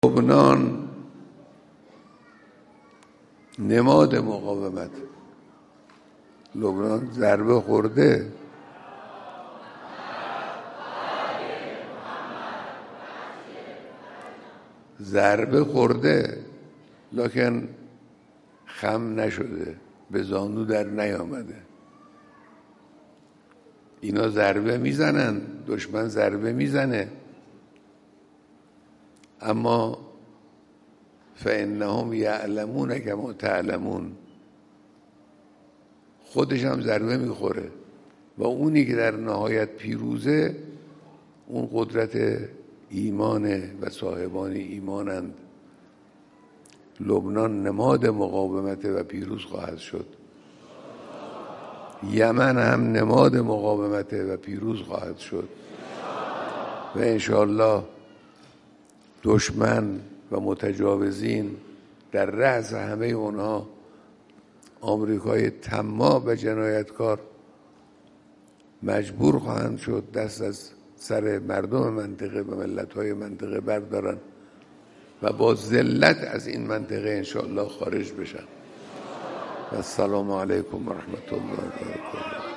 لبنان نماد مقاومت. لبنان ضربه خورده، لکن خم نشده، به زانو در نیامده. اینا ضربه میزنن، دشمن ضربه میزنه، اما فانهم یعلمون کما تعلمون، خودش هم ضربه میخوره و اونی که در نهایت پیروزه اون قدرت ایمانه و صاحبان ایمانند. لبنان نماد مقاومت و پیروز خواهد شد. یمن هم نماد مقاومت و پیروز خواهد شد و انشاءالله دشمن و متجاوزین در رأس همه اونها آمریکای طماع و جنایتکار مجبور خواهند شد دست از سر مردم منطقه و ملت‌های منطقه بردارن و با ذلت از این منطقه انشاءالله خارج بشن. و السلام علیکم و رحمت الله و برکاته.